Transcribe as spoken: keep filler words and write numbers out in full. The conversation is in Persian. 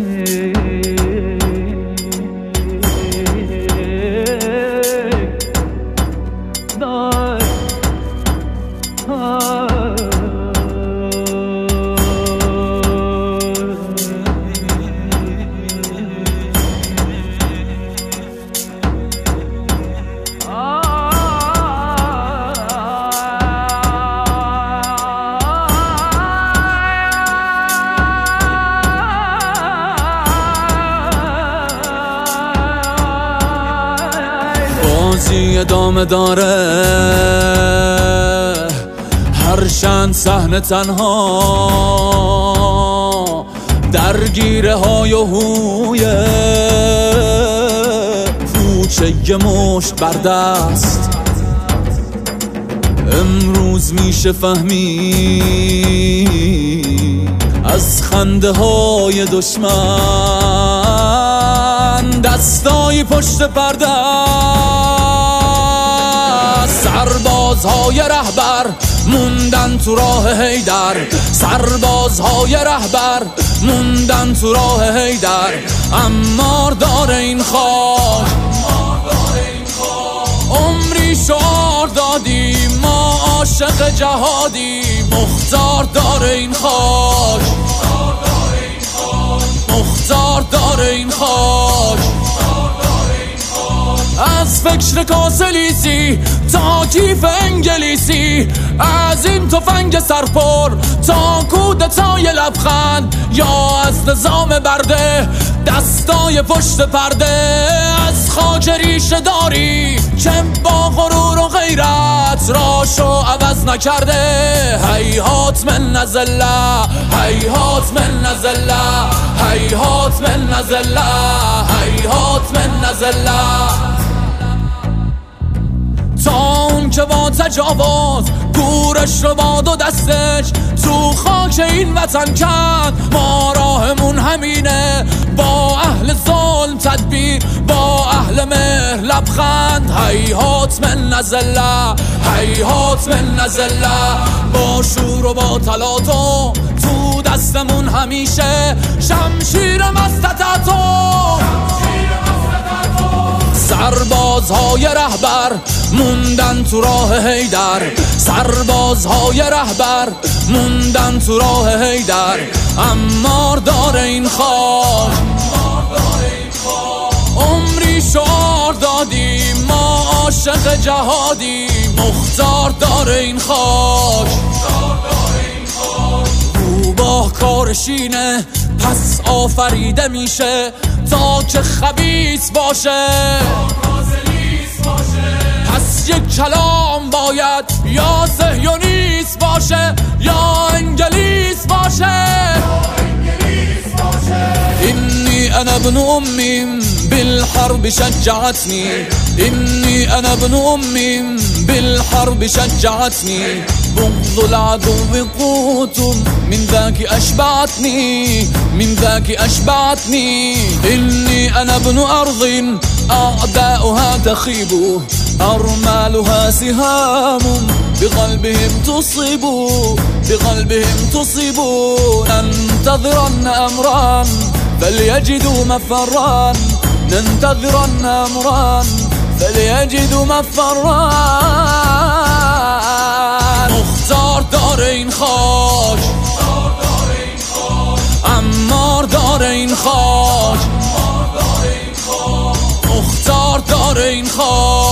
بازی ادامه داره، هر چند صحنه تنها درگیره های و هویه، پوچه یه مشت بر دست. امروز میشه فهمید از خنده های دشمن دستای پشت پرده، سربازهای رهبر موندن تو راه حیدر، سربازهای رهبر موندن تو راه حیدر. عمار داره این خاک، عمری شعار دادیم ما عاشق جهادی. مختار داره این خاک، مختار داره این خاک. از فکر کاسلیسی تا کیف انگلیسی، از این تفنگ سرپر تا کودتای لبخند، یا از نظام برده دستای پشت پرده. از خاک ریشه داری که با غرور و غیرت راشو عوض نکرده. هیهات من نزله، هیهات من نزله، هیهات من نزله، هیهات من نزله. تا اون که با تجاوز گورش رو با دو دستش تو خاک این وطن کرد، ما راهمون همینه، با اهل ظلم تدبیر، با اهل مهر لبخند. هیهات من نزله، هیهات من نزله. با شور و با تلاطم تو دستمون همیشه شمشیر مستطعتم. سربازهای رهبر موندن تو راه حیدر، سربازهای رهبر موندن تو راه حیدر. عمار داره این خاک، عمری شعار دادیم ما عاشق جهادی. مختار داره این خاک، روباه کارشینه پس آفریده میشه تا که خبیث باشه. پس یک کلام باید یا صهیونیست باشه یا انگلیس باشه. اینی انا ابن امي بالحرب شجعتني، اینی انا ابن امي بالحرب شجعتني. بغض العدو قوت من ذاك أشبعتني، من ذاك أشبعتني. إني أنا ابن أرض أعداؤها تخيب، أرمالها سهام بقلبهم تصيب، بقلبهم تصيب. ننتظرن أمرا فليجدوا مفرا، ننتظرن أمرا فليجدوا مفرا. مختار داره این خاک، عمار داره این خاک، مختار داره این خاک.